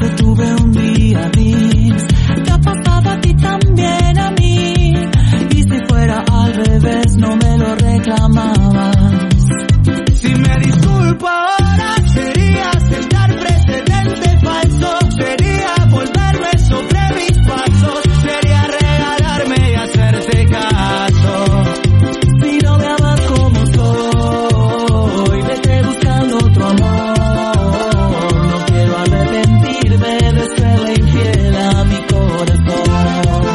te tuve un día gris. ¿Te ha pasado a ti también a mí? Y si fuera al revés no me lo reclamabas. Si me disculpo ahora sería sentar precedente falso, sería volverme sobre mis pasos, sería regalarme y hacerte caso. Si no me amas como soy, vete buscando otro amor. No quiero arrepentirme de serle infiel a mi corazón.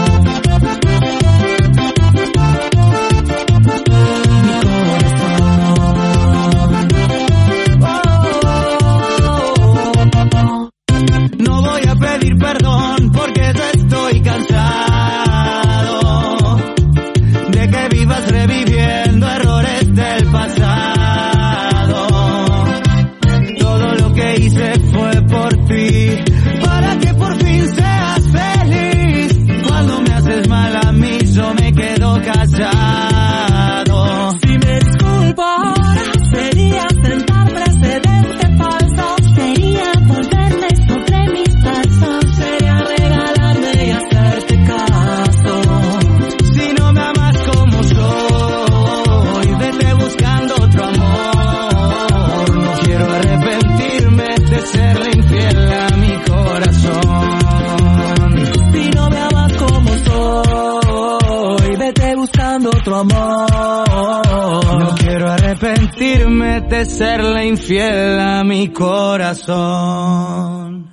No voy a pedir perdón porque ya estoy cansado de que vivas reviviendo errores del pasado. Todo lo que hice fue por ti, para que por fin seas feliz. Cuando me haces mal a mí yo me quedo callado. Si me disculpo ahora sería sentar precedente falso, sería volverme sobre mis pasos, sería regalarme y hacerte caso. Si no me amas como soy, vete buscando otro amor. No quiero arrepentirme de serle infiel a mi corazón. Si no me amas como soy, vete buscando otro amor. No quiero arrepentirme de serle infiel a mi corazón.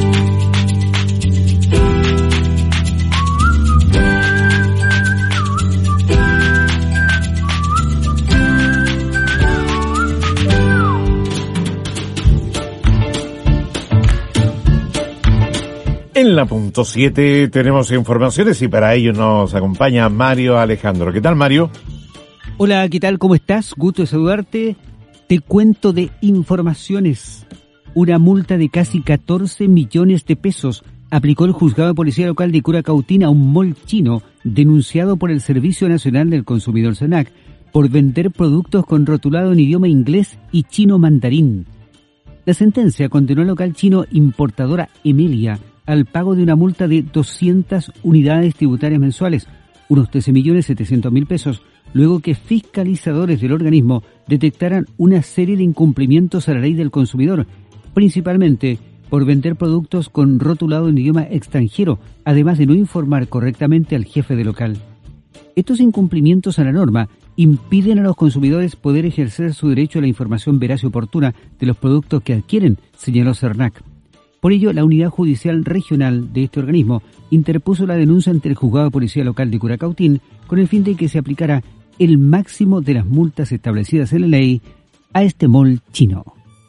En la punto 7 tenemos informaciones y para ello nos acompaña Mario Alejandro. ¿Qué tal, Mario? Hola, ¿qué tal? ¿Cómo estás? Gusto de saludarte. Te cuento de informaciones. Una multa de casi 14 millones de pesos aplicó el juzgado de policía local de Curacautín a un mall chino denunciado por el Servicio Nacional del Consumidor SENAC por vender productos con rotulado en idioma inglés y chino mandarín. La sentencia condenó al local chino importadora Emilia al pago de una multa de 200 unidades tributarias mensuales, unos 13.700.000 pesos, luego que fiscalizadores del organismo detectaran una serie de incumplimientos a la ley del consumidor, principalmente por vender productos con rotulado en idioma extranjero, además de no informar correctamente al jefe de local. Estos incumplimientos a la norma impiden a los consumidores poder ejercer su derecho a la información veraz y oportuna de los productos que adquieren, señaló SERNAC. Por ello, la Unidad Judicial Regional de este organismo interpuso la denuncia ante el Juzgado de Policía Local de Curacautín con el fin de que se aplicara el máximo de las multas establecidas en la ley a este mall chino.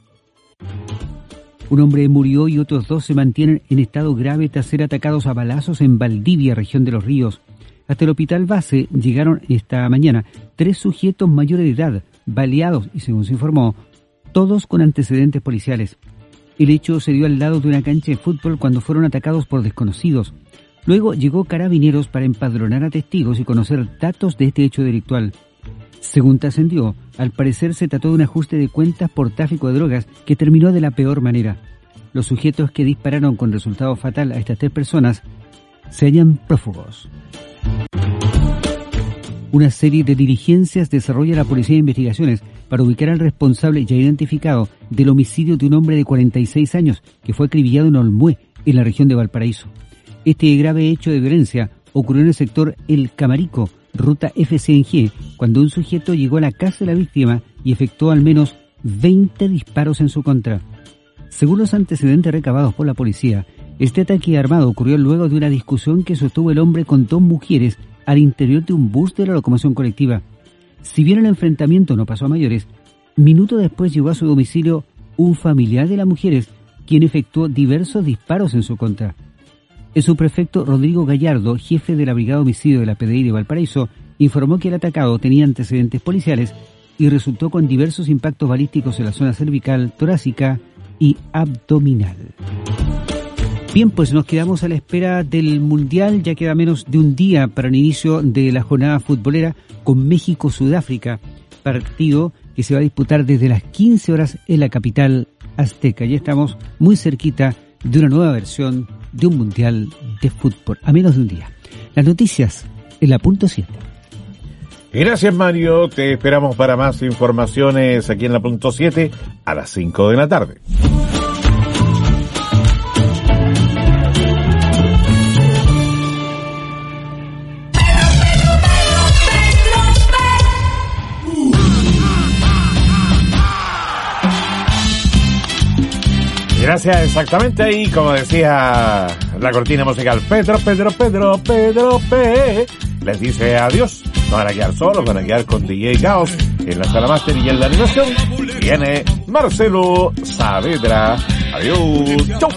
Un hombre murió y otros 2 se mantienen en estado grave tras ser atacados a balazos en Valdivia, región de Los Ríos. Hasta el hospital base llegaron esta mañana 3 sujetos mayores de edad, baleados y, según se informó, todos con antecedentes policiales. El hecho se dio al lado de una cancha de fútbol cuando fueron atacados por desconocidos. Luego llegó Carabineros para empadronar a testigos y conocer datos de este hecho delictual. Según trascendió, al parecer se trató de un ajuste de cuentas por tráfico de drogas que terminó de la peor manera. Los sujetos que dispararon con resultado fatal a estas 3 personas se hallan prófugos. Una serie de diligencias desarrolla la Policía de Investigaciones para ubicar al responsable ya identificado del homicidio de un hombre de 46 años que fue acribillado en Olmué, en la región de Valparaíso. Este grave hecho de violencia ocurrió en el sector El Camarico, ruta FC cuando un sujeto llegó a la casa de la víctima y efectuó al menos 20 disparos en su contra. Según los antecedentes recabados por la policía, este ataque armado ocurrió luego de una discusión que sostuvo el hombre con 2 mujeres al interior de un bus de la locomoción colectiva. Si bien el enfrentamiento no pasó a mayores, minutos después llegó a su domicilio un familiar de las mujeres, quien efectuó diversos disparos en su contra. El subprefecto Rodrigo Gallardo, jefe de la Brigada de Homicidio de la PDI de Valparaíso, informó que el atacado tenía antecedentes policiales y resultó con diversos impactos balísticos en la zona cervical, torácica y abdominal. Bien, pues nos quedamos a la espera del Mundial. Ya queda menos de un día para el inicio de la jornada futbolera con México-Sudáfrica, partido que se va a disputar desde las 15 horas en la capital azteca. Ya estamos muy cerquita de una nueva versión de un mundial de fútbol a menos de un día. Las noticias en la punto 7. Gracias, Mario. Te esperamos para más informaciones aquí en la punto 7 a las 5 de la tarde. Gracias, exactamente ahí, como decía la cortina musical, Pedro P. Les dice adiós. No van a quedar solos, van a quedar con DJ Caos en la sala máster y en la animación. Viene Marcelo Saavedra. Adiós. Chau.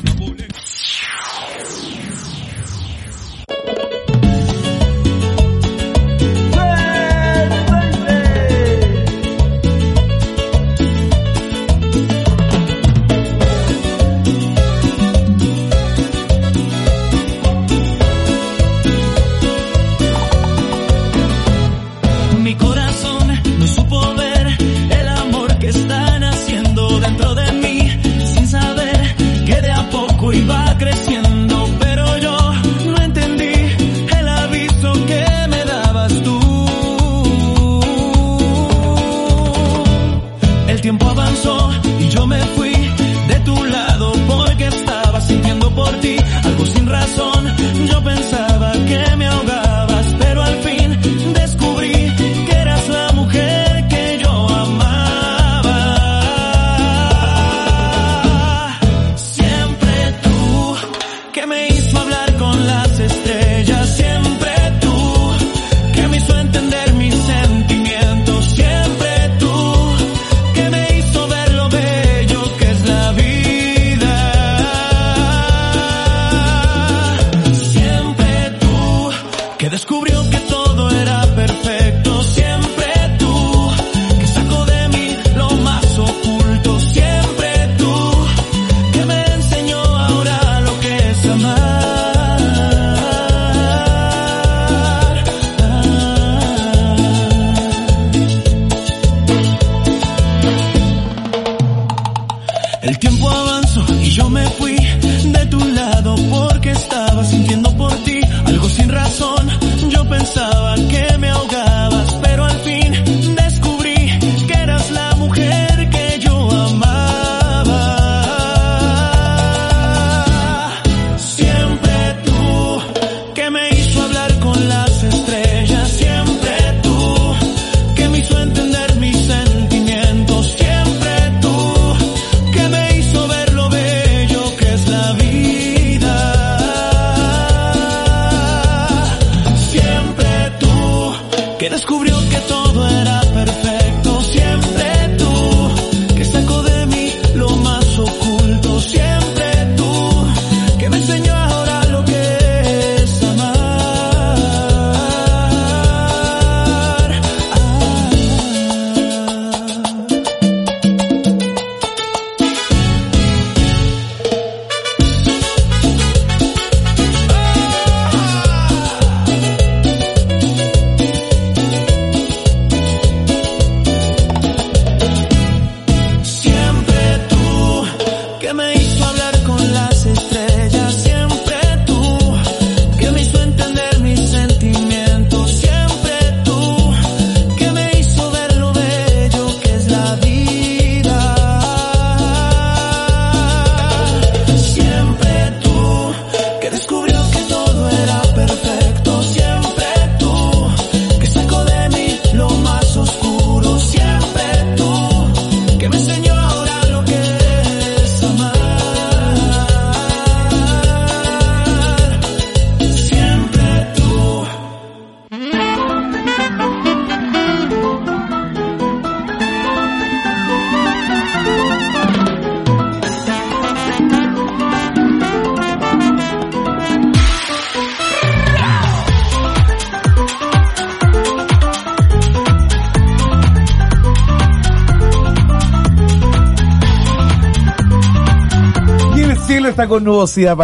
Está con nubosidad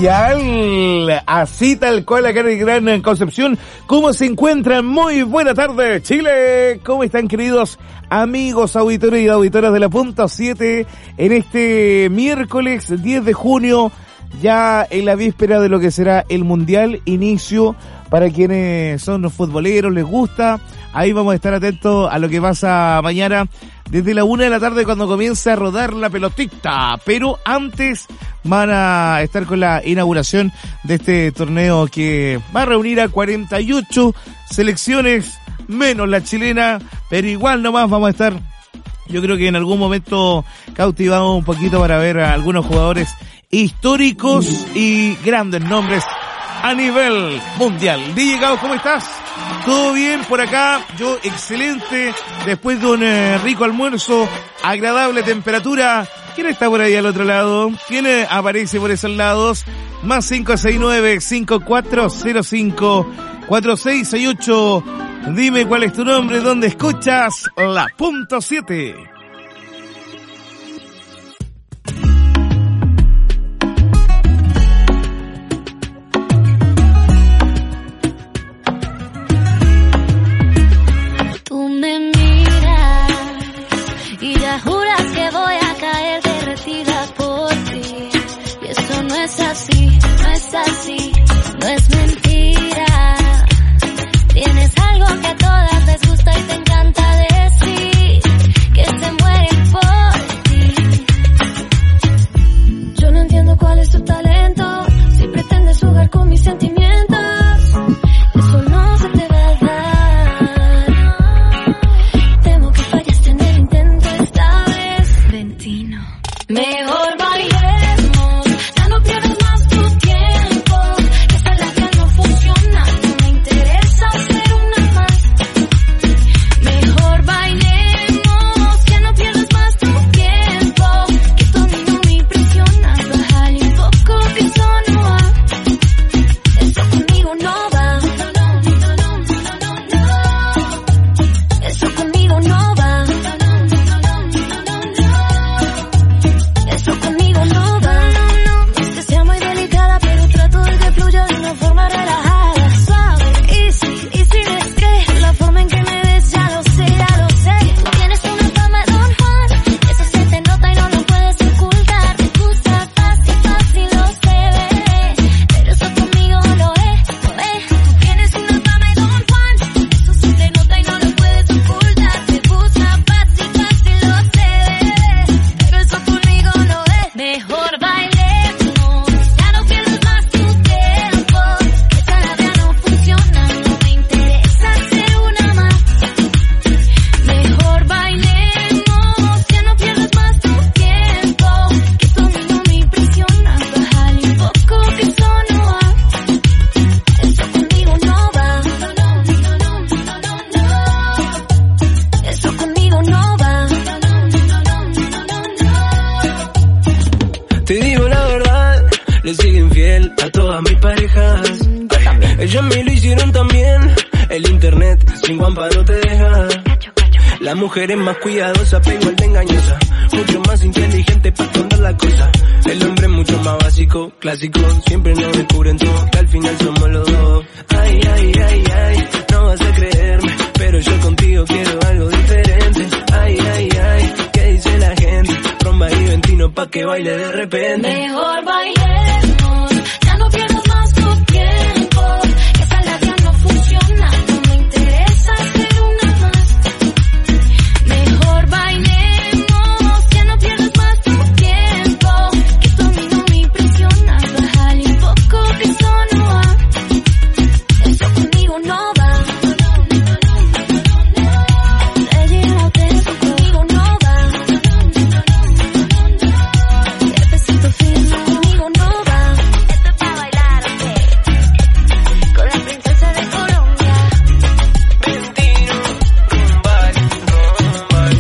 parcial, así tal cual acá en Gran Concepción. ¿Cómo se encuentran? Muy buena tarde, Chile. ¿Cómo están, queridos amigos, auditores y auditoras de la punta 7 en este miércoles 10 de junio ya en la víspera de lo que será el Mundial, inicio para quienes son los futboleros, les gusta. Ahí vamos a estar atentos a lo que pasa mañana desde la 1 de la tarde cuando comienza a rodar la pelotita. Pero antes van a estar con la inauguración de este torneo que va a reunir a 48 selecciones, menos la chilena, pero igual nomás vamos a estar, yo creo que en algún momento cautivamos un poquito para ver a algunos jugadores históricos y grandes nombres a nivel mundial. DJ Gao, ¿cómo estás? ¿Todo bien por acá? Yo excelente, después de un rico almuerzo, agradable temperatura. ¿Quién está por ahí al otro lado? ¿Quién aparece por esos lados? Más 569-5405-4668. Dime cuál es tu nombre, dónde escuchas la punto 7. Tú me miras y ya juras que voy a caer derretida por ti. Y eso no es así, no es así, no es mentira. Tienes algo que a todas les gusta y te encanta decir, que se mueren por ti. Yo no entiendo cuál es tu talento, si pretendes jugar con mis sentimientos, eso no se te va a dar. Temo que fallaste en el intento esta vez, Ventino. Mejor bailemos, ya no pierdas más tu tiempo, que esta labia no funciona, no me interesa hacer una más. Mejor bailemos, ya no pierdas más tu tiempo, que tu amigo me impresiona, bájale un poco que eso no va, eso conmigo no va, eso conmigo no va, eso conmigo no va. No es que sea muy delicada, pero trato de que fluya de una forma relajada, suave, easy, es que la forma en que me ves ya lo sé, ya lo sé. Tú tienes una fama de Don Juan, eso se te nota y no lo puedes ocultar. Te gusta fácil, fácil, lo sé, bebé, pero eso conmigo lo es, lo es. Tú tienes una fama de Don Juan, eso se te nota y no lo puedes ocultar. Te gusta fácil, fácil, lo sé, bebé, pero eso conmigo lo es. Mejor bailemos, ya no pierdas más tu tiempo, que esta labia no funciona, no me interesa hacer una más. Mejor bailemos, ya no pierdas más tu tiempo, que tu amigo me impresiona, bájale un poco que eso no va, eso conmigo no va, eso conmigo no va. Te digo la verdad, le siguen fiel a todas mis parejas. Ellas me lo hicieron también. El internet sin guampa no te deja. La mujer es más cuidadosa, pero igual de engañosa. Mucho más inteligente para esconder la cosa. El hombre es mucho más básico, clásico. Siempre nos descubren todo, que al final somos los dos. Ay, ay, ay, ay, no vas a creerme, pero yo contigo quiero algo diferente. Ay, ay, ay, ¿qué dice la gente? Romba y Ventino pa' que baile de repente. Mejor bailemos, ya no pierdas más tu tiempo, que esta labia no funciona, no me interesa hacer una más. Mejor bailemos, ya no pierdas más tu tiempo, que tu amigo me impresiona, bájale un poco que eso no va, eso conmigo no va. Eso conmigo no va. Besito fino conmigo no va. Esto es pa' bailar, ok, con la princesa de Colombia. Ventino, rumbal, rumbal.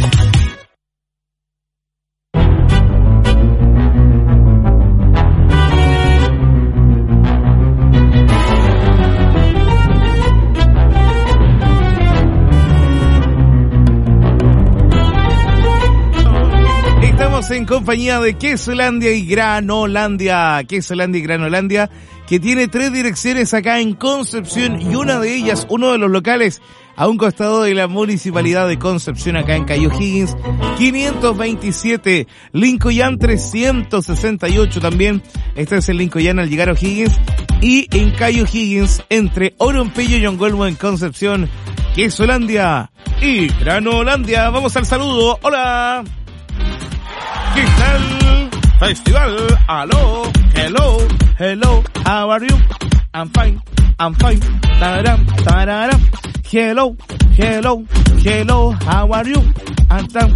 Estamos en compañía de Quesolandia y Granolandia. Quesolandia y Granolandia, que tiene 3 direcciones acá en Concepción y una de ellas, uno de los locales a un costado de la Municipalidad de Concepción, acá en Cayo Higgins, 527, Lincoln 368 también. Este es el Lincoln al llegar a O'Higgins. Y en Cayo Higgins, entre Oropello y Yongolmo en Concepción, Quesolandia y Granolandia. Vamos al saludo. Hola. ¿Qué tal? Festival. Aló. Hello. Hello. How are you? I'm fine. I'm fine. Tararam. Tararam. Hello. Hello. Hello. How are you? I'm fine.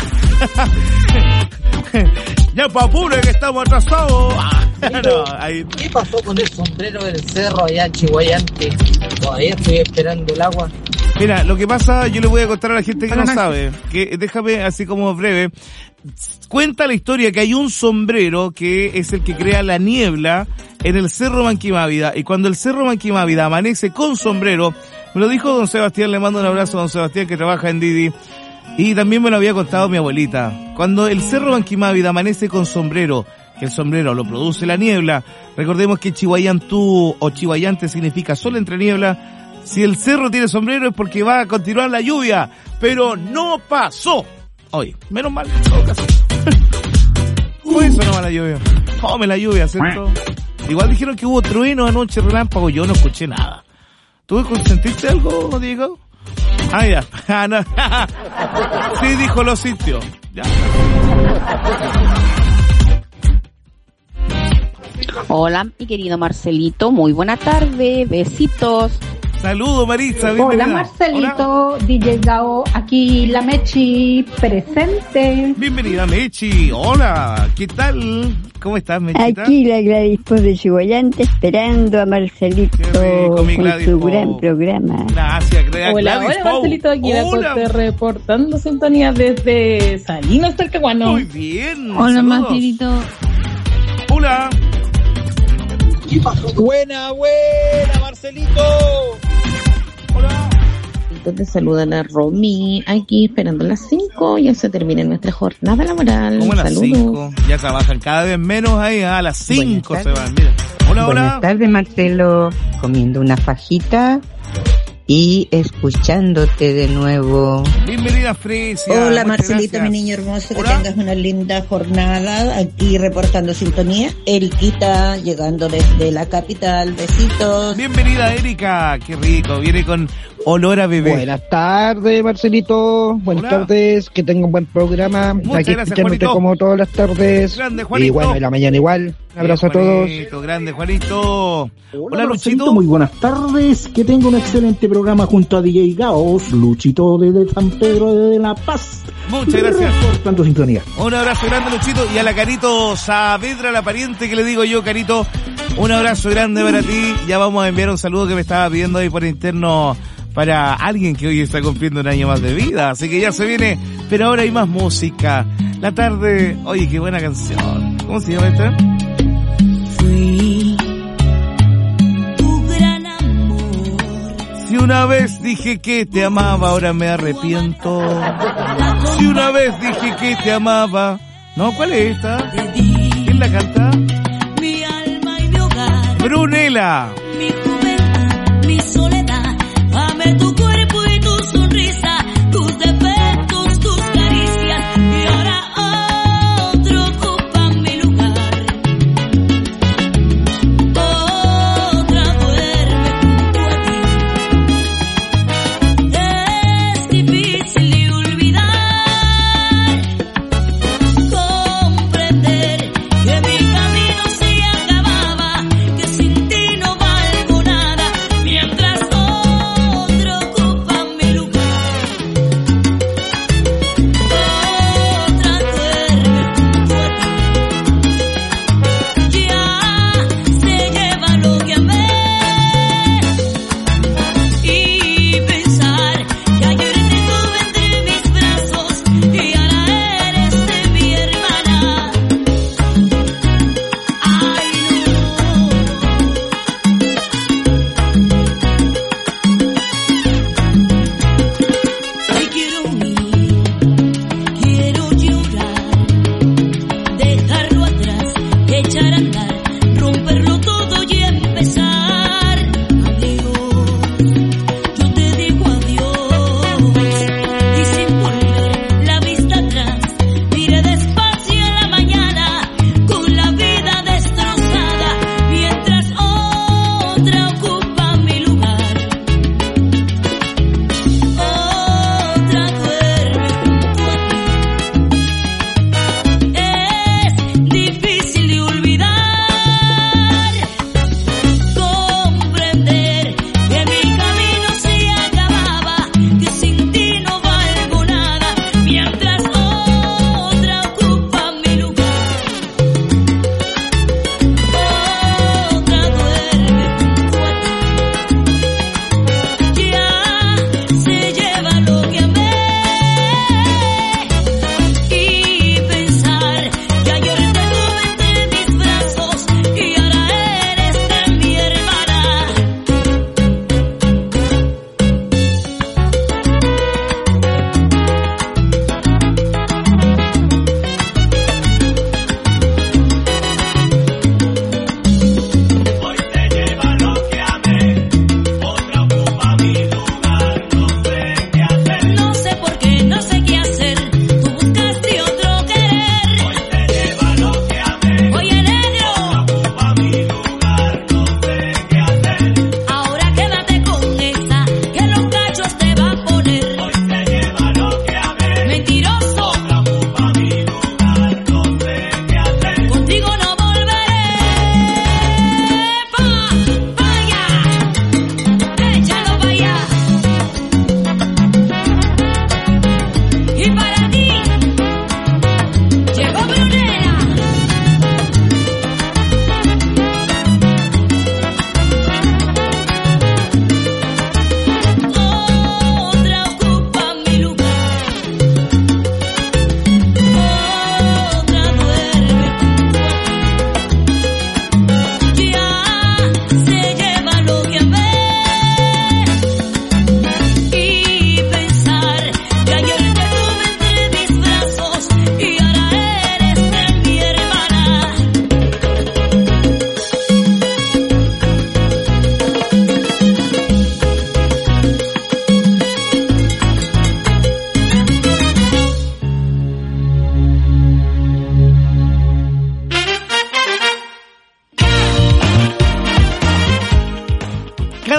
Ya pa' apure que estamos atrasados. No, ahí. ¿Qué pasó con el sombrero del cerro allá en Chihuayante? Todavía estoy esperando el agua. Mira, lo que pasa, yo le voy a contar a la gente que no sabe, que déjame así como breve. Cuenta la historia que hay un sombrero que es el que crea la niebla en el Cerro Manquimávida, y cuando el Cerro Manquimávida amanece con sombrero, me lo dijo don Sebastián, le mando un abrazo a don Sebastián que trabaja en Didi, y también me lo había contado mi abuelita. Cuando el Cerro Manquimávida amanece con sombrero, que el sombrero lo produce la niebla, recordemos que Chihuayantú o Chihuayante significa sol entre niebla. Si el cerro tiene sombrero es porque va a continuar la lluvia, pero no pasó. Oye, menos mal, en todo caso. ¿Cómo eso no va la lluvia? Come la lluvia, ¿cierto? Igual dijeron que hubo trueno anoche, relámpago, yo no escuché nada. ¿Tú sentiste algo, Diego? Ah, ya. Ah, no. Sí, dijo, lo sintió. Ya. Hola, mi querido Marcelito, muy buena tarde, besitos. Saludos, Marisa, bienvenida. Hola, Marcelito, hola. DJ Gao, aquí la Mechi, presente. Bienvenida, Mechi. Hola, ¿qué tal? ¿Cómo estás, Mechita? Aquí la Gladys Pop de Chihuayante esperando a Marcelito con su gran programa. Gracias, Gladys. Hola, Marcelito, aquí la Cote reportando sintonía desde Salinas, Talcahuano. Muy bien. Hola, Marcelito. Hola. Buena, Marcelito. Hola. Te saludan a Romy, aquí esperando las 5, ya se termina nuestra jornada laboral. ¿Cómo a las 5? Ya trabajan cada vez menos ahí, a las 5 se van, mira. Hola, Buenas tardes, Marcelo, comiendo una fajita y escuchándote de nuevo. Bienvenida, Fresia. Hola, Marcelito, mi niño hermoso, que tengas una linda jornada. Aquí reportando sintonía. Eriquita, llegando desde la capital. Besitos. Bienvenida, Erika. Qué rico. Viene con olor a bebé. Buenas tardes, Marcelito. Buenas tardes. Que tenga un buen programa. Muchas aquí gracias, escuchándote Juanito. como todas las tardes. Grande, Juanito. Y bueno, en la mañana igual. Un abrazo a todos. Grande, Juanito. Hola, Luchito. Muy buenas tardes. Que tenga un excelente programa junto a DJ Gaos, Luchito desde San Pedro de La Paz. Muchas gracias. Por tanto sintonía. Un abrazo grande, Luchito. Y a la Carito Saavedra, la pariente que le digo yo, Carito, un abrazo grande para ti. Ya vamos a enviar un saludo que me estaba pidiendo ahí por interno para alguien que hoy está cumpliendo un año más de vida. Así que ya se viene, pero ahora hay más música. La tarde, oye, qué buena canción. ¿Cómo se llama esta? Fui tu gran amor. Si una vez dije que te amaba, ahora me arrepiento. Si una vez dije que te amaba. No, ¿cuál es esta? ¿Quién la canta? Mi alma y mi hogar. Brunella. Mi juventud, mi soledad. Amé tu cuerpo y tu sonrisa, tus defectos, tus caricias. Y ahora otro ocupa mi lugar. Otra duerme junto a ti. Es difícil de olvidar, comprender que mi camino se acababa, que sin ti no valgo nada, mientras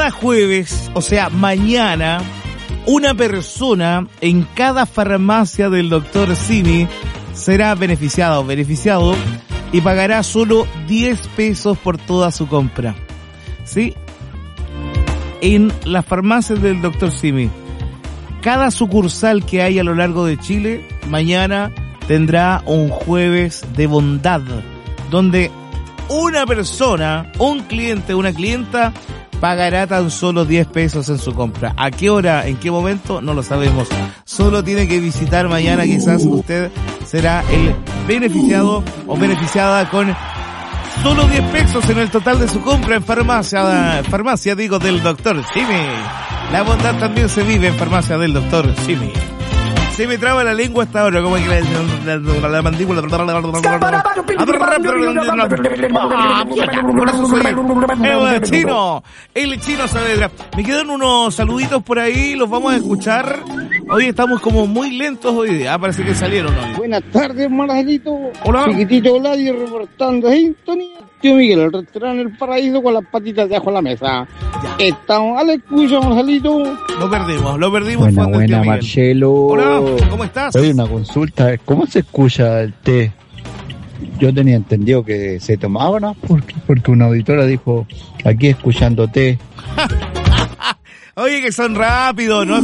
cada jueves, o sea, mañana, una persona en cada farmacia del Dr. Simi será beneficiada o beneficiado y pagará solo 10 pesos por toda su compra. ¿Sí? En las farmacias del Dr. Simi. Cada sucursal que hay a lo largo de Chile, mañana tendrá un jueves de bondad, donde una persona, un cliente, una clienta, pagará tan solo 10 pesos en su compra. ¿A qué hora, en qué momento? No lo sabemos. Solo tiene que visitar mañana, quizás usted será el beneficiado o beneficiada con solo 10 pesos en el total de su compra en farmacia del Dr. Simi. La bondad también se vive en farmacia del Dr. Simi. Se me traba la lengua hasta ahora, como que la mandíbula. Por eso soy el chino Saavedra. Me quedan unos saluditos por ahí, los vamos a escuchar. Hoy estamos como muy lentos hoy día, parece que salieron hoy. Buenas tardes, Marcelito. Hola. Chiquitito Vladi reportando sintonía. Tío Miguel, el restaurante El Paraíso con las patitas de ajo a la mesa. Ya. Estamos a la escucha, Marcelito. Lo perdimos. Buena, Marcelo. Hola, ¿cómo estás? Hay una consulta, ¿cómo se escucha el té? Yo tenía entendido que se tomaba, ¿no? Porque una auditora dijo, aquí escuchándote. Oye, que son rápidos, ¿no?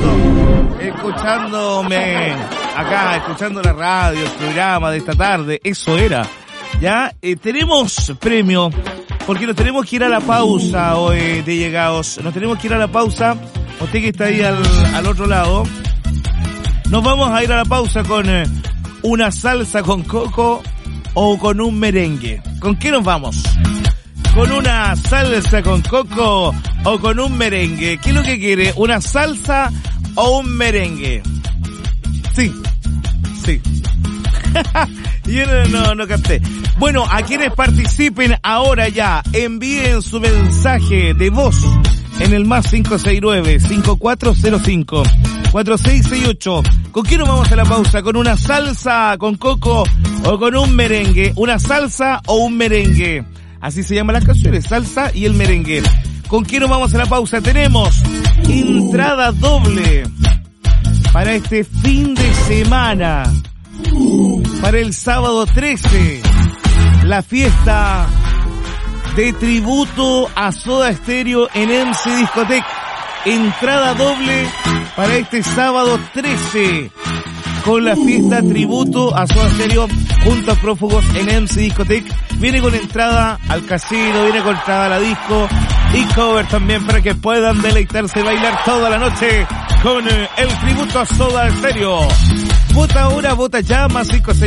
Escuchándome acá, escuchando la radio, el programa de esta tarde. Eso era. Ya, tenemos premio, porque nos tenemos que ir a la pausa hoy de llegados. Nos tenemos que ir a la pausa. Usted que está ahí al otro lado. Nos vamos a ir a la pausa con una salsa con coco o con un merengue. ¿Con qué nos vamos? ¿Con una salsa con coco o con un merengue? ¿Qué es lo que quiere? ¿Una salsa o un merengue? Sí. Yo no capté. Bueno, a quienes participen ahora ya, envíen su mensaje de voz en el más 569-5405-4668. ¿Con quién nos vamos a la pausa? ¿Con una salsa con coco o con un merengue? ¿Una salsa o un merengue? Así se llaman las canciones, salsa y el merengue. ¿Con quién nos vamos a la pausa? Tenemos entrada doble para este fin de semana. Para el sábado 13, la fiesta de tributo a Soda Stereo en MC Discotech. Entrada doble para este sábado 13 con la fiesta tributo a Soda Stereo junto a Prófugos en MC Discotech. Viene con entrada al casino, viene con entrada a la disco y cover también para que puedan deleitarse y bailar toda la noche con el tributo a Soda Stereo. Vota ahora, vota ya, más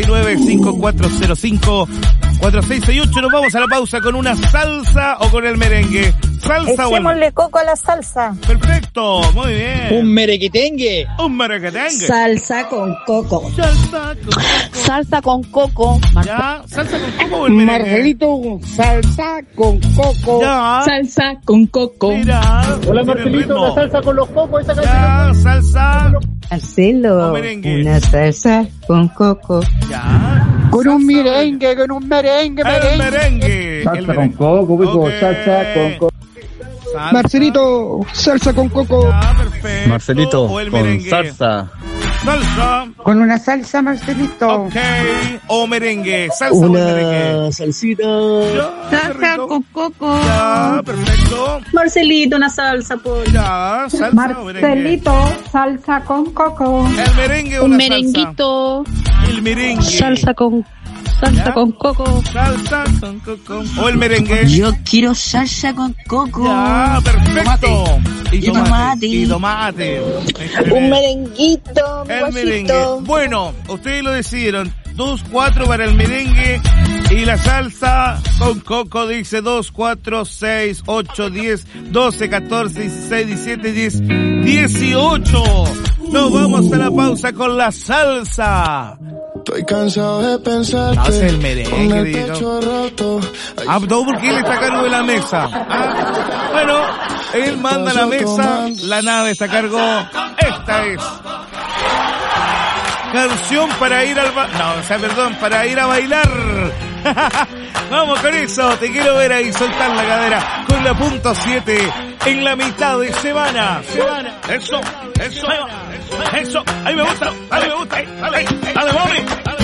569-5405-4668. Nos vamos a la pausa con una salsa o con el merengue. Salsa o el... Echémosle coco a la salsa. Perfecto, muy bien. Un merequetengue. Salsa con coco. Salsa con coco. Ya, salsa con coco o el merengue. Marcelito, salsa con coco. Ya. Salsa con coco. Mira. Hola, Marcelito, la salsa con los cocos. Esa ya, salsa. Marcelo, una salsa con coco. Ya. Con un merengue. El merengue. Salsa con coco, okay. Salsa con coco. Salsa. Marcelito, salsa con coco. Ya, perfecto. Marcelito, o el con merengue. salsa. Salsa. Con una salsa, Marcelito. Ok. O merengue. Salsa o merengue. Salsita. Ya, Salsa con coco. Ya, perfecto. Marcelito, una salsa, por. Ya, salsa o merengue. Marcelito, salsa con coco. El merengue o Un la merenguito. salsa. El merengue. Salsa con coco. Salsa con coco. O el merengue. Yo quiero salsa con coco. Ya, perfecto. Y tomate. Un merenguito. El merengue. Bueno, ustedes lo decidieron. 2-4 para el merengue y la salsa con coco. Dice 2, 4, 6, 8, 10, 12, 14, 16, 17, 10, 18. Nos vamos a la pausa con la salsa. Estoy cansado de pensar. No, es el merengue, digo. No, porque él está a cargo de la mesa. ¿Ah? Bueno, él manda la mesa, la nave está a cargo. Esta es canción para ir para ir a bailar. Vamos con eso, te quiero ver ahí soltar la cadera con 90.7 en la mitad de semana. Eso. Ahí me gusta. Dale, mami.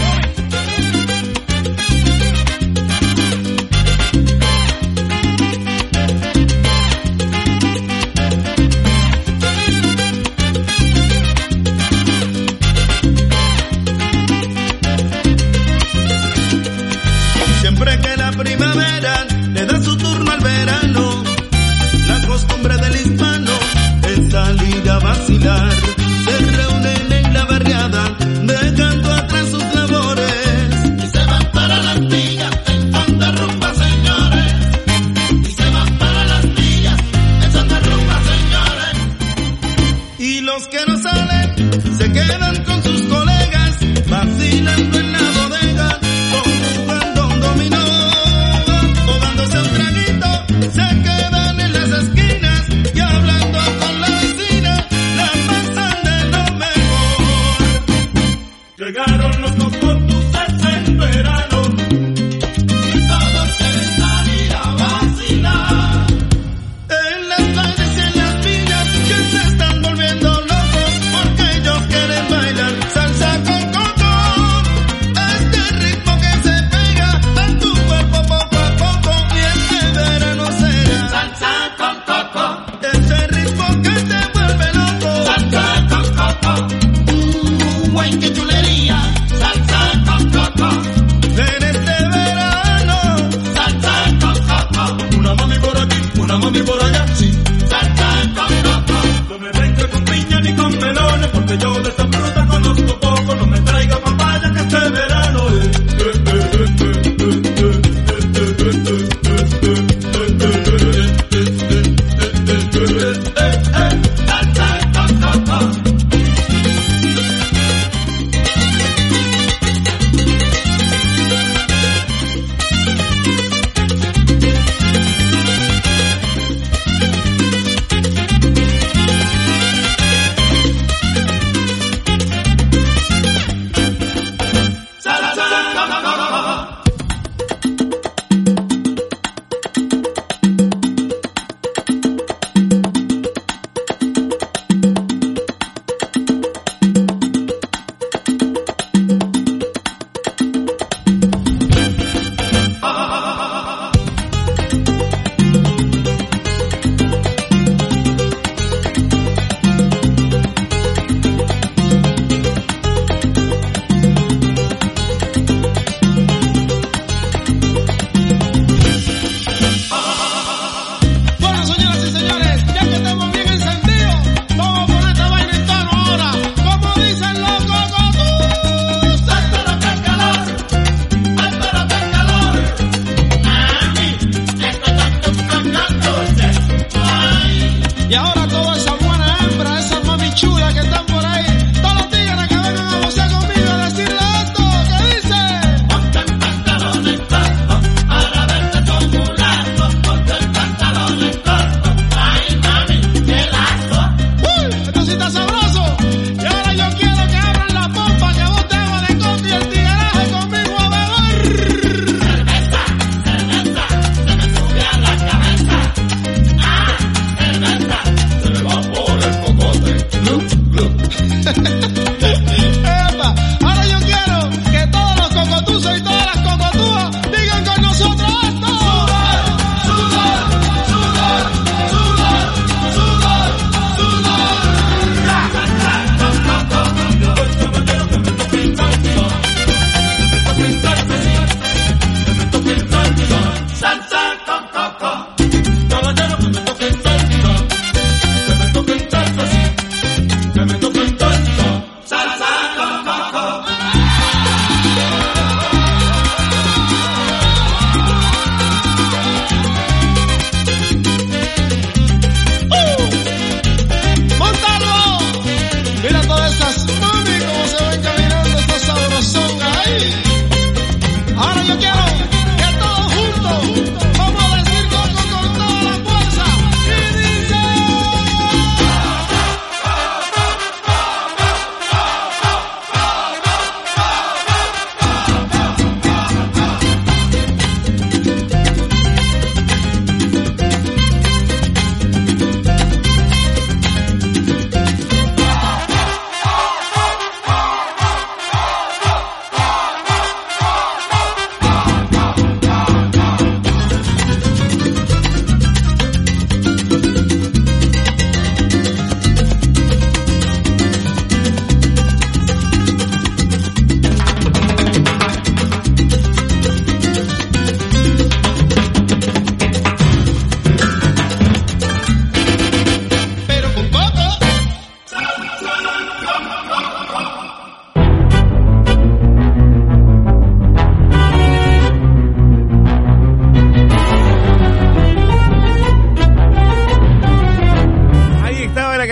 Siempre que la primavera le da su turno al verano, la costumbre del hispano es salir a vacilar. Se reúnen en la barriada, dejando atrás sus labores, y se van para las villas en son de rumba, señores. Y se van para las villas en son de rumba, señores. Y los que no salen se quedan con sus colegas, vacilando en la bodega, jugando un dominó o dándose un traguito. Se quedan en las esquinas y hablando con la vecina, la pasan de lo mejor. Llegaron los cocotuces en verano y todos quieren salir a vacilar. En las playas y en las villas que se están volviendo locos porque ellos quieren bailar salsa con coco. Este ritmo que se pega a tu cuerpo poco a poco, y este verano será salsa con coco. Ese ritmo que te vuelve loco, salsa con coco. Güey, qué chulería, salsa con coco. En este verano, salsa con coco. Una mami por aquí, una mami por allá, sí, salsa con coco. No me venga con piña ni con melones, porque yo de esta fruta conozco poco. No me traiga papaya que este verano salsa con coco.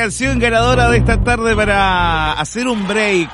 canción ganadora de esta tarde para hacer un break,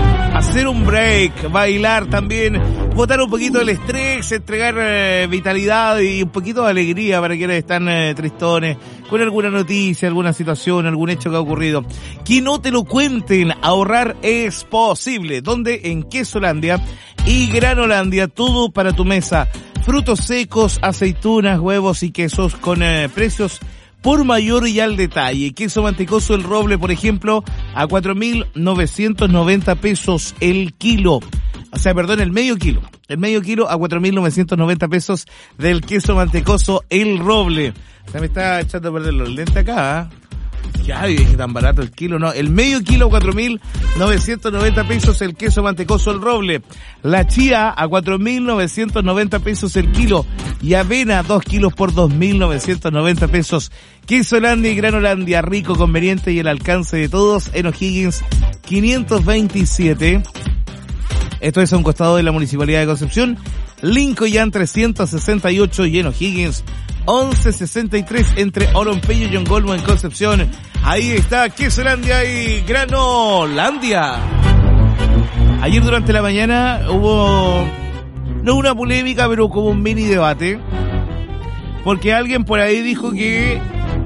bailar también, botar un poquito el estrés, entregar vitalidad y un poquito de alegría para quienes están tristones, con alguna noticia, alguna situación, algún hecho que ha ocurrido. Que no te lo cuenten, ahorrar es posible. ¿Dónde? En Quesolandia y Granolandia, todo para tu mesa. Frutos secos, aceitunas, huevos y quesos con precios por mayor y al detalle. Queso mantecoso El Roble, por ejemplo, a 4.990 pesos el kilo. O sea, perdón, el medio kilo. El medio kilo a 4.990 pesos del queso mantecoso El Roble. O sea, me está echando a perder los lentes acá, ¿eh? Ya, dije tan barato el kilo, no. El medio kilo, 4.990 pesos el queso mantecoso El Roble. La chía a 4.990 pesos el kilo. Y avena, 2 kilos por 2.990 pesos. Quesolandia y Granolandia, rico, conveniente y el alcance de todos en O'Higgins 527. Esto es a un costado de la Municipalidad de Concepción. Lincoln 368 y en O'Higgins 1163 entre Oronpeyo y Yongolmo en Concepción. Ahí está Quesolandia y Granolandia. Ayer durante la mañana hubo, no una polémica, pero como un mini debate, porque alguien por ahí dijo que,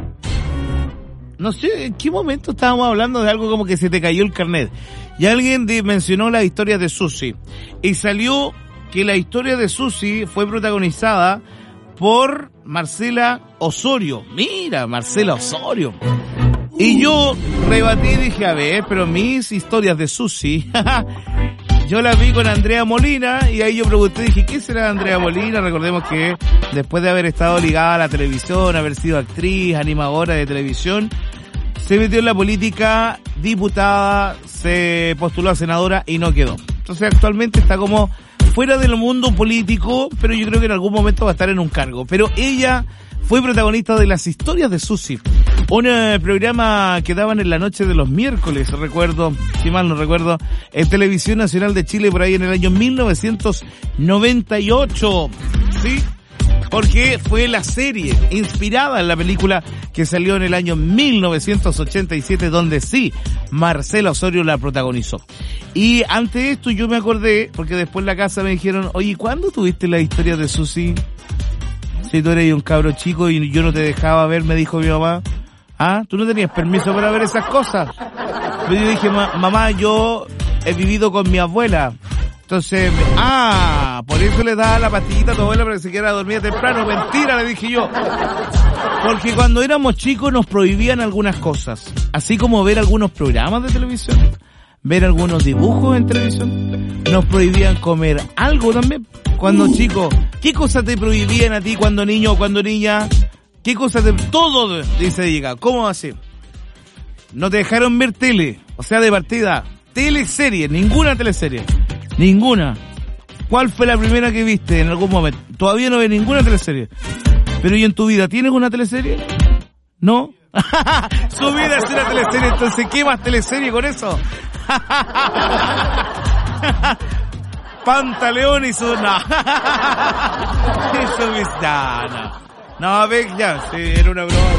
no sé en qué momento estábamos hablando de algo como que se te cayó el carnet, y alguien mencionó la historia de Susi, y salió que la historia de Susi fue protagonizada por Marcela Osorio. Mira, Marcela Osorio. Y yo rebatí y dije, a ver, pero mis historias de Susi, yo las vi con Andrea Molina, y ahí yo pregunté, dije, ¿qué será Andrea Molina? Recordemos que después de haber estado ligada a la televisión, haber sido actriz, animadora de televisión, se metió en la política, diputada, se postuló a senadora y no quedó. Entonces actualmente está como fuera del mundo político, pero yo creo que en algún momento va a estar en un cargo. Pero ella fue protagonista de Las Historias de Susi, un programa que daban en la noche de los miércoles, recuerdo, si mal no recuerdo, en Televisión Nacional de Chile por ahí en el año 1998, ¿sí? Porque fue la serie inspirada en la película que salió en el año 1987, donde sí, Marcela Osorio la protagonizó. Y ante esto yo me acordé, porque después en la casa me dijeron, oye, ¿cuándo tuviste la historia de Susi? Si tú eres un cabro chico y yo no te dejaba ver, me dijo mi mamá. Ah, tú no tenías permiso para ver esas cosas. Pero yo dije, mamá, yo he vivido con mi abuela. Entonces, por eso le daba la pastillita a tu abuela para que se quedara dormida temprano. Mentira, le dije yo. Porque cuando éramos chicos nos prohibían algunas cosas. Así como ver algunos programas de televisión, ver algunos dibujos en televisión. Nos prohibían comer algo también. Cuando chico, ¿qué cosas te prohibían a ti cuando niño o cuando niña? ¿Qué cosas te... Todo, dice llega. ¿Cómo así? No te dejaron ver tele. O sea, de partida. Teleserie, ninguna teleserie. Ninguna. ¿Cuál fue la primera que viste en algún momento? Todavía no ves ninguna teleserie. Pero ¿y en tu vida tienes una teleserie? ¿No? Su vida es una teleserie, entonces ¿qué más teleserie con eso? Pantaleón y su... No. Eso me está... No, ve, ya, sí, era una broma.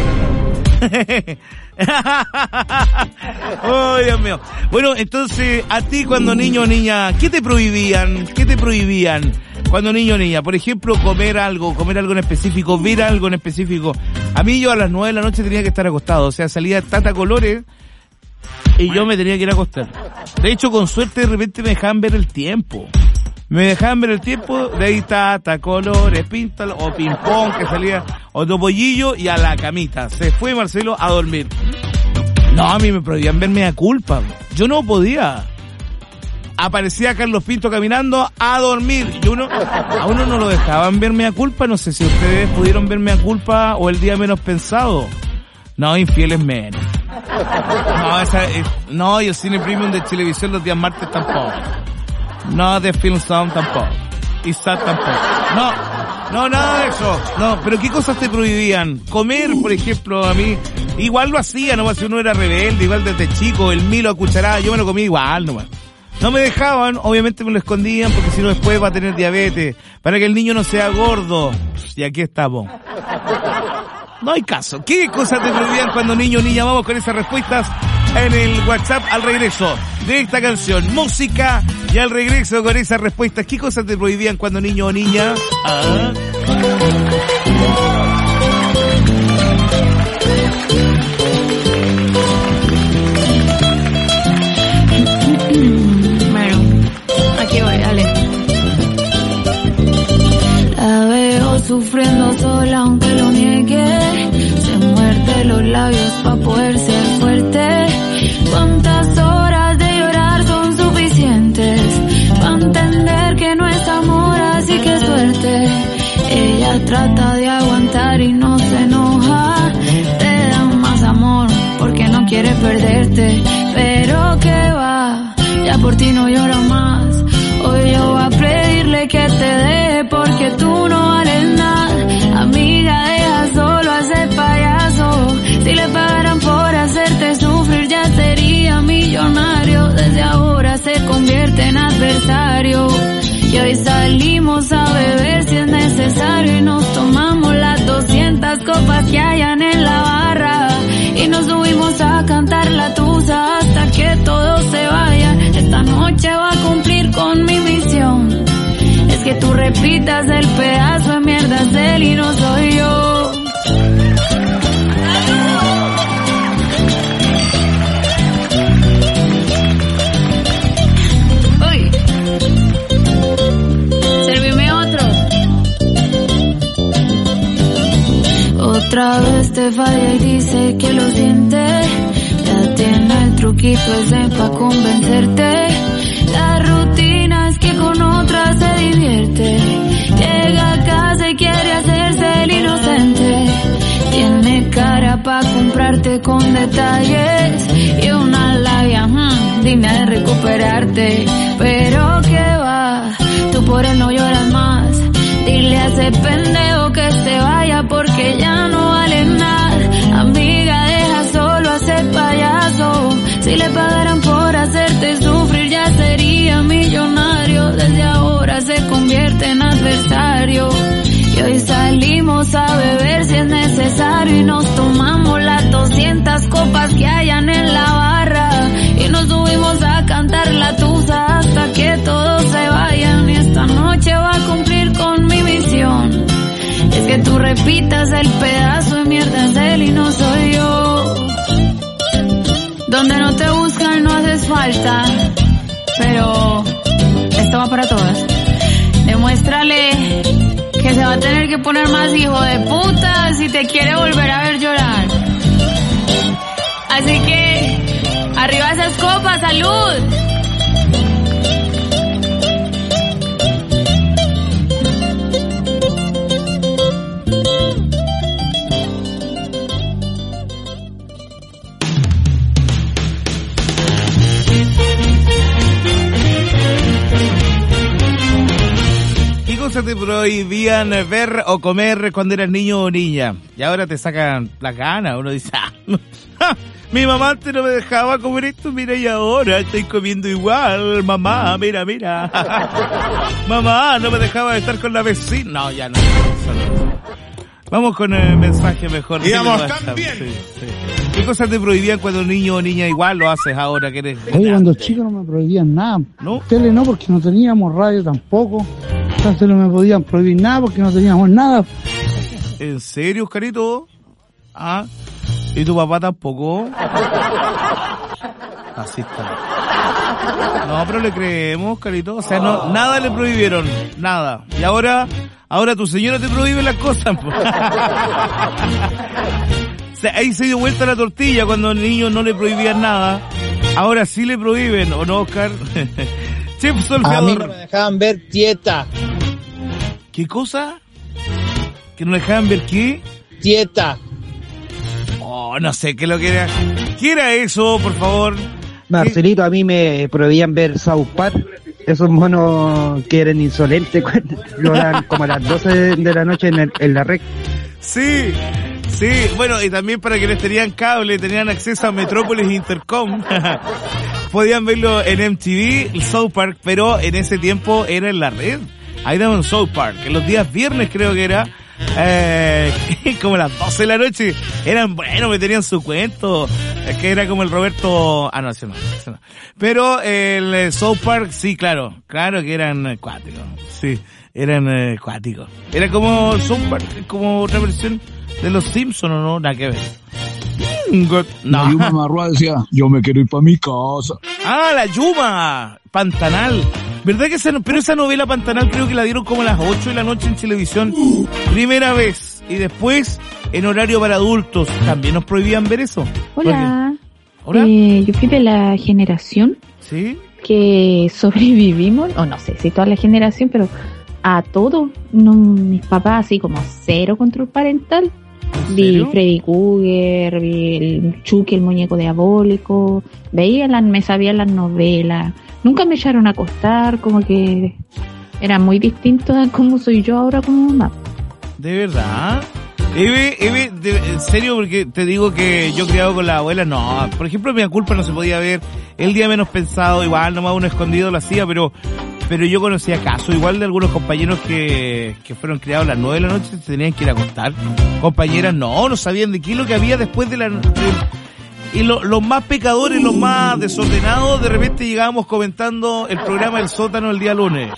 Oh, Dios mío. Bueno, entonces, a ti cuando niño o niña, ¿qué te prohibían? ¿Qué te prohibían cuando niño o niña? Por ejemplo, comer algo en específico, ver algo en específico. A mí yo a las 9 de la noche tenía que estar acostado, o sea, salía Tata Colores y yo me tenía que ir a acostar. De hecho, con suerte de repente me dejaban ver el tiempo. Me dejaban ver el tiempo, de ahí Tata Colores, Píntalo, o Ping Pong que salía, o Topollillo, y a la camita. Se fue Marcelo a dormir. No, a mí me prohibían verme a culpa. Yo no podía. Aparecía Carlos Pinto caminando a dormir. Y a uno no lo dejaban verme a culpa. No sé si ustedes pudieron verme a culpa o el día menos pensado. No, infieles menos. No, y el cine premium de Chilevisión los días martes tampoco. No, de Film Sound tampoco. Y SAT tampoco. No, nada de eso. No, pero ¿qué cosas te prohibían? Comer, por ejemplo, a mí. Igual lo hacía, nomás si uno era rebelde, igual desde chico, el Milo a cucharada, yo me lo comía igual nomás. No me dejaban, obviamente me lo escondían, porque si no después va a tener diabetes. Para que el niño no sea gordo. Y aquí estamos. No hay caso. ¿Qué cosas te prohibían cuando niño o niña? Vamos con esas respuestas en el WhatsApp al regreso de esta canción. Música y al regreso con esas respuestas. ¿Qué cosas te prohibían cuando niño o niña? Aquí voy, dale. La veo sufriendo sola aunque lo niegue. Se muerde los labios pa' poder ser fuerte. ¿Cuántas horas de llorar son suficientes pa' entender que no es amor, así que suerte? Ella trata de aguantar y no se enoja. Te da más amor porque no quiere perderte. Pero que va, ya por ti no llora más. Hoy yo voy a pedirle que te deje porque tú no vales nada. Amiga, deja solo a ese payaso. Si le pagaran por hacerte sufrir ya sería millonario. Desde ahora se convierte en adversario. Y hoy salimos a beber si es necesario. Y nos tomamos las 200 copas que hayan en la barra. Y nos subimos a cantar la tusa hasta que todos se vayan. Esta noche va a cumplir con mi misión. Es que tú repitas el pedazo de mierda de él y no soy yo. Uy, servime otro. Otra vez te falla y dice que lo siente. Ya tiene el truquito ese pa' convencerte. La rutina es que con otra se divierte. Llega a casa y quiere hacerse el inocente. Tiene cara pa' comprarte con detalles y una labia digna de recuperarte. Pero que va, tú por él no lloras más. Dile a ese pendejo que se vaya porque ya no vale nada. Amiga, deja solo a ese payaso. Si le pagaran por hacerte sufrir ya sería millonario. Desde ahora se convierte en adversario. Y hoy salimos a beber si es necesario. Y nos tomamos las 200 copas que hayan en la barra. Y nos subimos a cantar la tusa hasta que todos se vayan. Y esta noche va a cumplir con mi misión. Es que tú repitas el pedazo de mierda de él y no soy yo. Donde no te buscan no haces falta. Pero esto va para todas. Demuéstrale que se va a tener que poner más hijo de puta si te quiere volver a ver llorar. Así que arriba esas copas, salud. Te prohibían ver o comer cuando eras niño o niña y ahora te sacan las ganas. Uno dice, mi mamá antes no me dejaba comer esto, mira, y ahora estoy comiendo igual. Mamá, mira, mira. Mamá, no me dejaba estar con la vecina. No, ya no. Vamos con el mensaje mejor. Digamos también. Sí. ¿Qué cosas te prohibían cuando niño o niña? Igual lo haces ahora que eres Oye, cuando chico no me prohibían nada. ¿No? Tele no, porque no teníamos radio tampoco. Entonces no me podían prohibir nada porque no teníamos nada. ¿En serio, Oscarito? Ah, ¿y tu papá tampoco? Así está. No, pero le creemos, Oscarito. O sea, no, nada le prohibieron, nada. Y ahora tu señora te prohíbe las cosas. O sea, ahí se dio vuelta la tortilla cuando al niño no le prohibían nada. Ahora sí le prohíben, ¿o no, Oscar? Chef Solfeador. A mí no me dejaban ver Tieta. ¿Qué cosa? ¿Que no dejaban ver qué? Tieta. Oh, no sé qué lo que era. ¿Qué era eso, por favor? Marcelito, a mí me prohibían ver South Park. Esos monos que eran insolentes cuando lo dan como a las 12 de la noche en la red. Sí, bueno, y también para quienes tenían cable, tenían acceso a Metrópolis Intercom. Podían verlo en MTV, el South Park, pero en ese tiempo era en la red. Ahí daban South Park, en los días viernes creo que era, como las 12 de la noche, eran buenos, me tenían su cuento, es que era como el Roberto, no, ese no. Pero el South Park, sí, claro que eran cuáticos, sí, eran cuáticos. Era como South Park, como otra versión de los Simpsons, ¿o no? Nada que ver. No. La Yuma Marrua decía, yo me quiero ir para mi casa. La Yuma, Pantanal. ¿Verdad que esa novela Pantanal creo que la dieron como a las 8 de la noche en televisión? Primera vez. Y después, en horario para adultos, ¿también nos prohibían ver eso? Hola. ¿Hola? Yo fui de la generación ¿sí? que sobrevivimos, o no sé si toda la generación, pero a todo. No, mis papás así como cero control parental. Vi Freddy Krueger, vi el Chucky, el muñeco diabólico, me sabía las novelas, nunca me echaron a acostar, como que era muy distinto a cómo soy yo ahora como mamá. ¿De verdad? Eve, en serio, porque te digo que yo criado con la abuela, no, por ejemplo, Mi Culpa no se podía ver, El Día Menos Pensado, igual nomás uno escondido lo hacía, pero yo conocía casos igual de algunos compañeros que fueron criados a las 9 de la noche, se tenían que ir a acostar. Compañeras no sabían de qué es lo que había después de la... Y los más pecadores, los más desordenados, de repente llegábamos comentando el programa El Sótano el día lunes.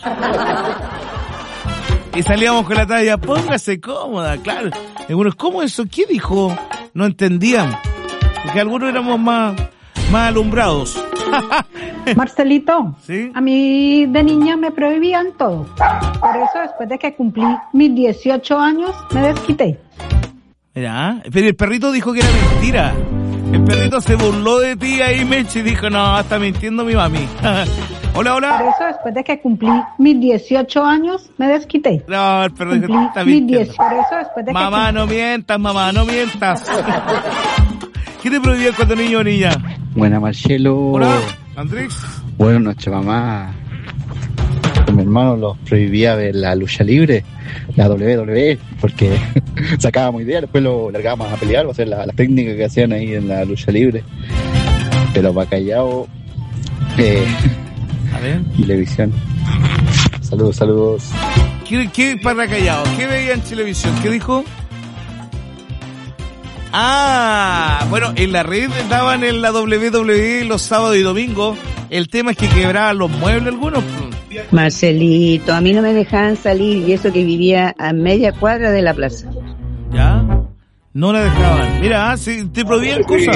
Y salíamos con la talla, póngase cómoda, claro. Y algunos, ¿cómo eso? ¿Qué dijo? No entendían. Porque algunos éramos más alumbrados. Marcelito, ¿sí? A mí de niña me prohibían todo. Por eso después de que cumplí mis 18 años me desquité. Mira, pero el perrito dijo que era mentira. El perrito se burló de ti ahí, Meche, y dijo, no, está mintiendo mi mami. Hola. Por eso después de que cumplí mis 18 años me desquité. No, el perro dijo, está mintiendo. Por eso después de mamá, que no mientas. ¿Qué te prohibía cuando niño o niña? Buena, Marcelo. Hola, Andrés. Buenas noches, mamá. Mi hermano los prohibía ver la lucha libre, la WWE, porque sacábamos ideas, después lo largábamos a pelear, o sea, las técnicas que hacían ahí en la lucha libre. Pero para callado, a ver. Televisión. Saludos. ¿Qué para callado? ¿Qué veía en televisión? ¿Qué dijo? Bueno, en la red daban en la WWE los sábados y domingos. El tema es que quebraban los muebles algunos. Marcelito, a mí no me dejaban salir, y eso que vivía a media cuadra de la plaza. ¿Ya? No la dejaban. Mira, si te prohibían cosas.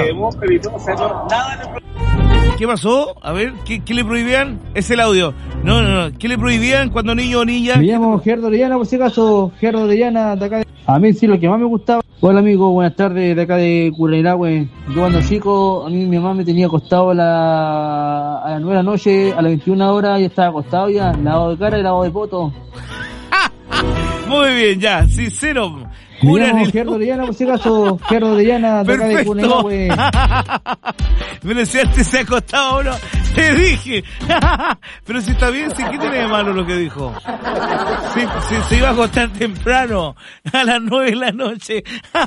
¿Qué pasó? A ver, ¿qué le prohibían? Es el audio. No. ¿Qué le prohibían cuando niño o niña? Me llamo Gerardo Orellana, por si acaso. Gerardo Orellana, de acá. A mí sí, lo que más me gustaba. Hola amigo, buenas tardes, de acá de Curanilahue. Yo cuando chico, a mí mi mamá me tenía acostado a las 9 de la noche, a las 21 horas, ya estaba acostado ya, lavado de cara y lavado de poto. Muy bien, ya, sincero. Me llamo Gerardo Orellana, por si acaso. Gerardo Orellana, de acá de Curanilahue. Pero si antes se ha acostado uno, te dije. Pero si está bien, ¿qué tiene de malo lo que dijo? Si se iba a acostar temprano, a las 9 de la noche.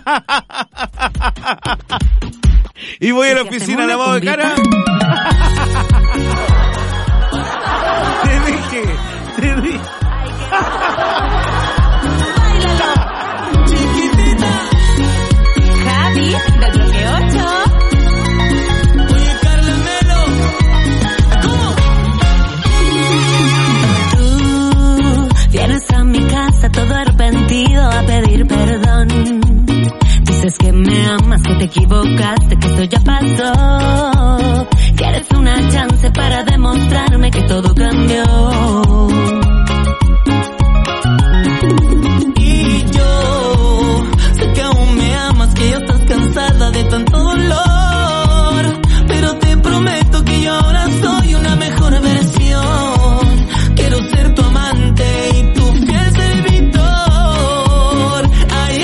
Y voy a la oficina lavado de cara. Te dije. Javi, del bloque 8. Oye, Carla Melo. ¿Cómo? Tú vienes a mi casa todo arrepentido a pedir perdón. Dices que me amas, que te equivocaste, que esto ya pasó. Quieres una chance para demostrarme que todo cambió. Que ya estás cansada de tanto dolor, pero te prometo que yo ahora soy una mejor versión. Quiero ser tu amante y tu fiel servidor. Ay,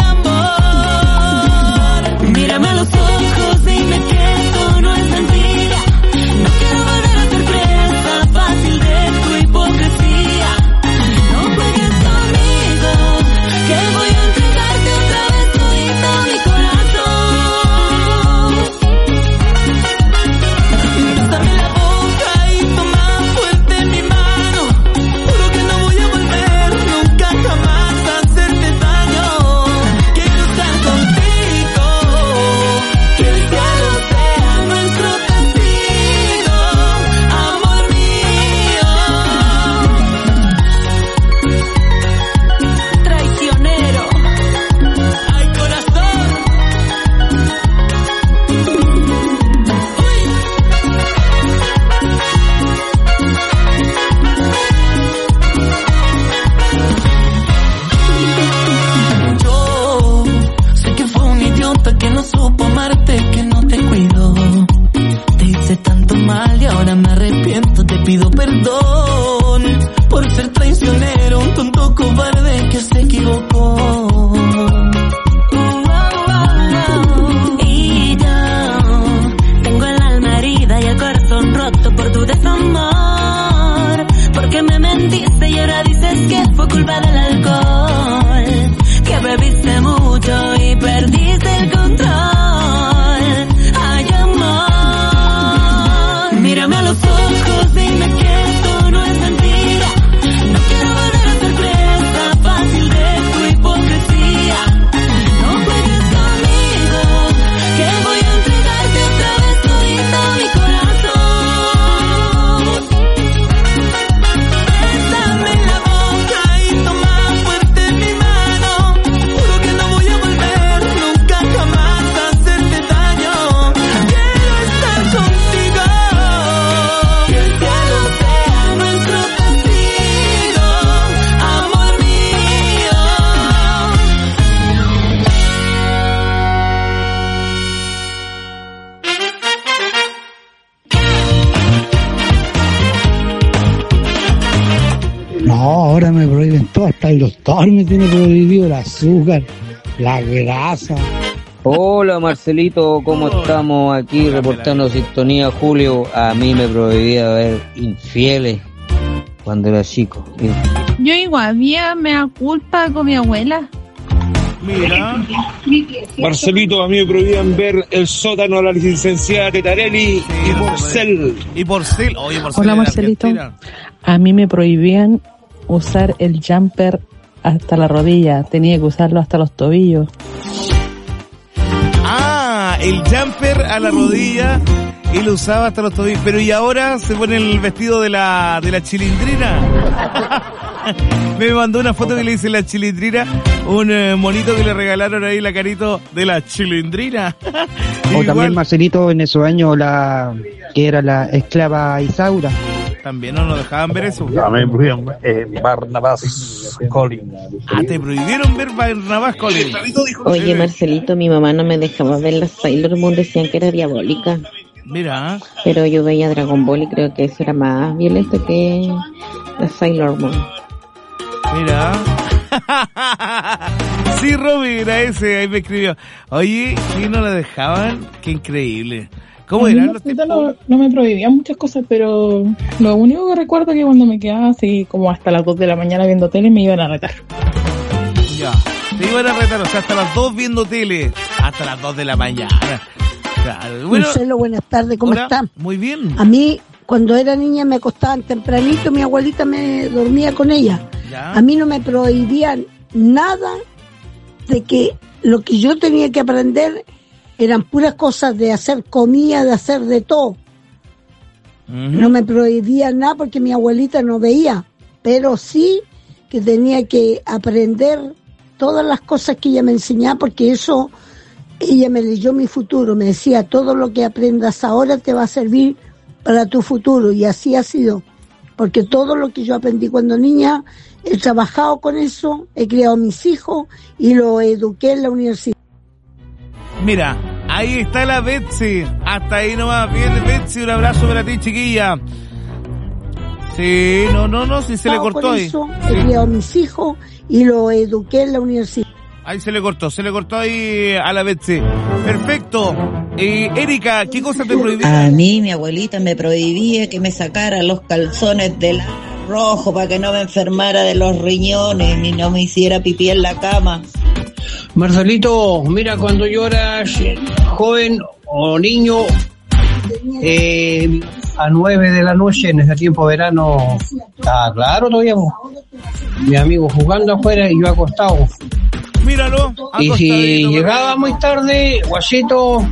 amor, mírame a los ojos, dime que esto no es mentira. No quiero volver a ser presa fácil de tu hipocresía. ahora me prohíben todo, hasta el doctor me tiene prohibido el azúcar, la grasa. Hola Marcelito, ¿cómo estamos? Aquí reportando sintonía. Julio, a mí me prohibía ver Infieles cuando era chico. Yo igual me da culpa con mi abuela. Mira. Marcelito, a mí me prohibían ver El sótano de la licenciada Tetarelli y Porcel. Oye, Porcel. Hola Marcelito, a mí me prohibían usar el jumper hasta la rodilla, tenía que usarlo hasta los tobillos. El jumper a la rodilla y lo usaba hasta los tobillos. Pero y ahora se pone el vestido de la chilindrina. Me mandó una foto que le dice la chilindrina, un monito que le regalaron ahí, la carito de la chilindrina. O también Marcelito en esos años que era la esclava Isaura. También no nos dejaban ver eso. A mí me prohibieron Barnabás Collins. Te prohibieron ver Barnabás Collins. Oye, Marcelito, mi mamá no me dejaba ver la Sailor Moon, decían que era diabólica. Mira. Pero yo veía Dragon Ball y creo que eso era más violento que la Sailor Moon. Mira. Sí, Romy, era ese, ahí me escribió. Oye, ¿y no la dejaban? Qué increíble. ¿Cómo eran los tipos? No me prohibían muchas cosas, pero lo único que recuerdo es que cuando me quedaba así como hasta las 2 de la mañana viendo tele me iban a retar. Ya, te iban a retar, o sea, hasta las 2 viendo tele, hasta las 2 de la mañana. Claro. Bueno, Marcelo, buenas tardes, ¿cómo están? Muy bien. A mí, cuando era niña, me acostaban tempranito, mi abuelita me dormía con ella. ¿Ya? A mí no me prohibían nada de que lo que yo tenía que aprender eran puras cosas de hacer comida, de hacer de todo. No me prohibían nada porque mi abuelita no veía, pero sí que tenía que aprender todas las cosas que ella me enseñaba, porque eso, ella me leyó mi futuro, me decía, todo lo que aprendas ahora te va a servir para tu futuro, y así ha sido, porque todo lo que yo aprendí cuando niña, he trabajado con eso, he criado a mis hijos y lo eduqué en la universidad. Mira, ahí está la Betsy. Hasta ahí nomás. Bien, Betsy, un abrazo para ti, chiquilla. Sí, no, si se le cortó ahí. Eso, he criado a mis hijos y lo eduqué en la universidad. Ahí se le cortó ahí a la Betsy. Perfecto. Erika, ¿qué cosa te prohibía? A mí mi abuelita me prohibía que me sacara los calzones del rojo para que no me enfermara de los riñones ni no me hiciera pipí en la cama. Marcelito, mira, cuando yo era joven o niño, a 9 de la noche, en ese tiempo verano, estaba claro todavía, mi amigo jugando afuera y yo acostado. Míralo. Y si llegaba muy tarde, guachito,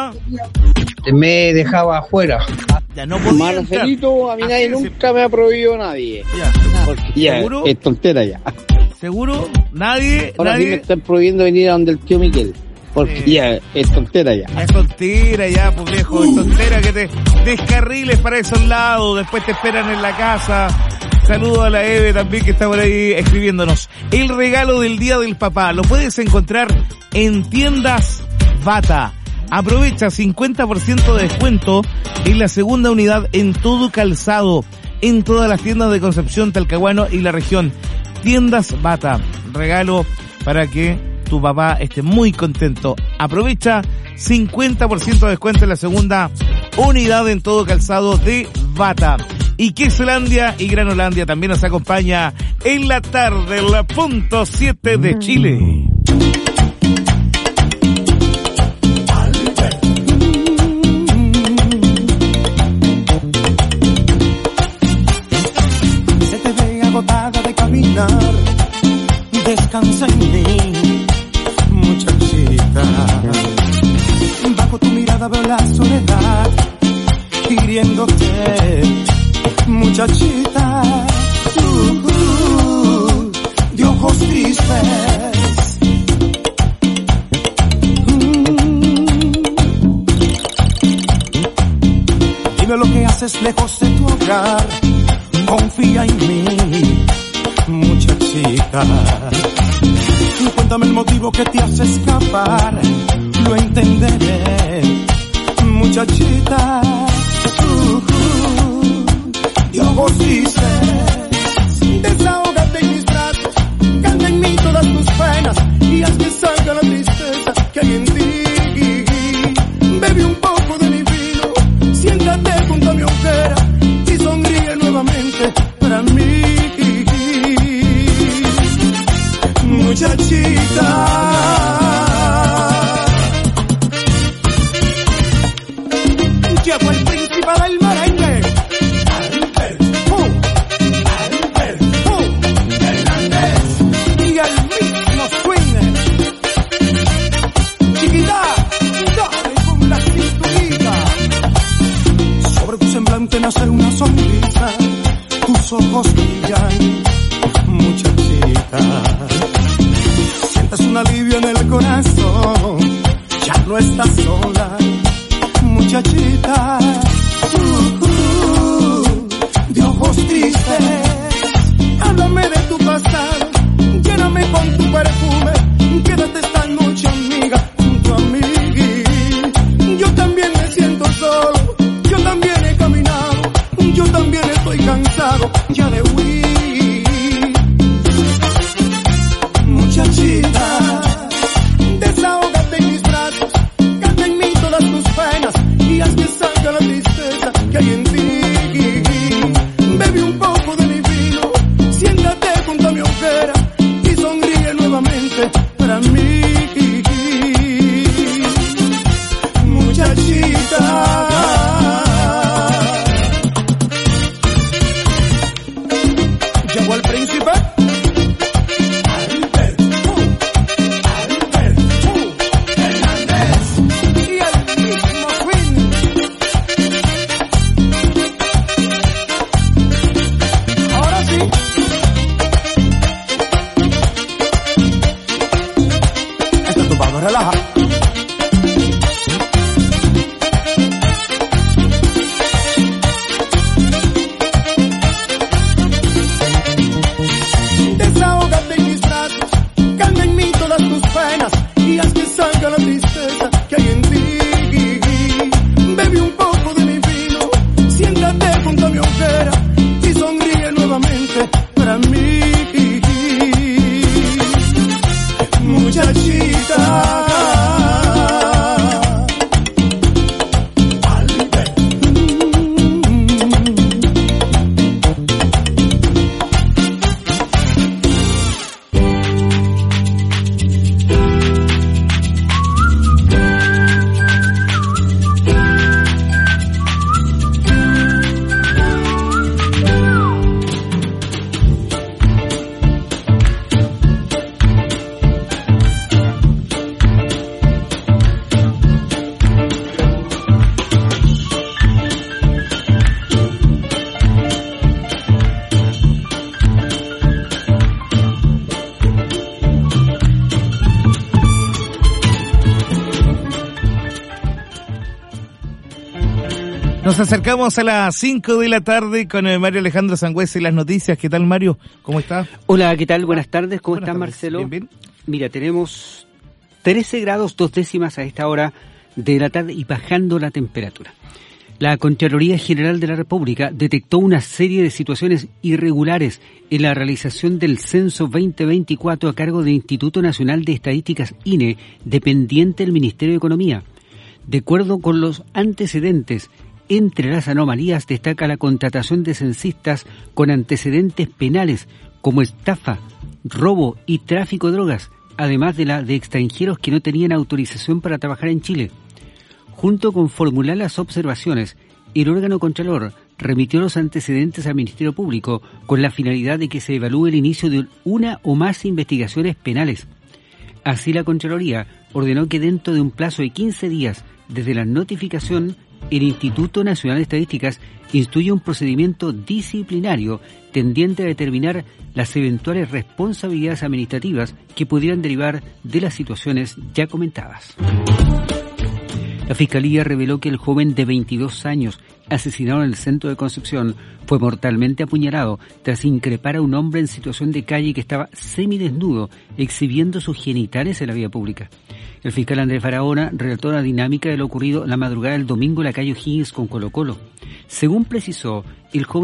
me dejaba afuera. Ya no podía. Marcelito, a mí nadie nunca me ha prohibido nadie. Ya, ¿Seguro? Es tontera ya. ¿Seguro? Nadie. Ahora sí me están prohibiendo venir a donde el tío Miguel. Porque ya, es tontera ya. Es tontera ya, pues viejo, es tontera que te descarriles para esos lados, después te esperan en la casa. Saludo a la Eve también que está por ahí escribiéndonos. El regalo del Día del Papá lo puedes encontrar en Tiendas Bata. Aprovecha 50% de descuento en la segunda unidad en todo calzado, en todas las tiendas de Concepción, Talcahuano y la región. Tiendas Bata, regalo para que tu papá esté muy contento. Aprovecha 50% de descuento en la segunda unidad en todo calzado de Bata. Y Quesolandia y Granolandia también nos acompaña en la tarde, en la punto 7 de Chile. Se te ve agotada de caminar, descansa en mí, muchachita. Bajo tu mirada veo la soledad hiriéndote, muchachita, de ojos tristes. Dime lo que haces lejos de tu hogar, confía en mí, muchachita. Cuéntame el motivo que te hace escapar, lo entenderé, muchachita. De ojos tristes, desahógate ojos brillan, muchachita. Sientes un alivio en el corazón, ya no estás sola, muchachita. De ojos tristes, háblame de tu pasado, lléname con tu perfume, quédate esta noche, amiga, junto a mí. Yo también me siento solo, yo también he caminado, yo también estoy cansado ya de huir. Muchachita, desahógate en mis brazos, canta en mí todas tus penas y haz que salga la tristeza que hay en ti. Bebe un poco de mi vino, siéntate junto a mi hoguera y sonríe nuevamente para mí. Muchachita, llegó el príncipe. Relaja. Desahógate en mis brazos, calma en mí todas tus penas y haz que salga la tristeza que hay en ti. Bebe un poco de mi vino, siéntate junto a mi hoguera y sonríe nuevamente para mí. Muchachita. Nos acercamos a las 5 de la tarde con el Mario Alejandro Sangüesa y las noticias. ¿Qué tal, Mario? ¿Cómo está? Hola, ¿qué tal? Buenas tardes. ¿Cómo estás, Marcelo? Bien, bien. Mira, tenemos 13 grados 2 décimas a esta hora de la tarde y bajando la temperatura. La Contraloría General de la República detectó una serie de situaciones irregulares en la realización del Censo 2024 a cargo del Instituto Nacional de Estadísticas, INE, dependiente del Ministerio de Economía. De acuerdo con los antecedentes, entre las anomalías destaca la contratación de censistas con antecedentes penales como estafa, robo y tráfico de drogas, además de la de extranjeros que no tenían autorización para trabajar en Chile. Junto con formular las observaciones, el órgano contralor remitió los antecedentes al Ministerio Público con la finalidad de que se evalúe el inicio de una o más investigaciones penales. Así, la Contraloría ordenó que dentro de un plazo de 15 días desde la notificación, el Instituto Nacional de Estadísticas instruye un procedimiento disciplinario tendiente a determinar las eventuales responsabilidades administrativas que pudieran derivar de las situaciones ya comentadas. La Fiscalía reveló que el joven de 22 años, asesinado en el centro de Concepción, fue mortalmente apuñalado tras increpar a un hombre en situación de calle que estaba semidesnudo, exhibiendo sus genitales en la vía pública. El fiscal Andrés Barahona relató la dinámica de lo ocurrido la madrugada del domingo en la calle O'Higgins con Colo Colo. Según precisó, el joven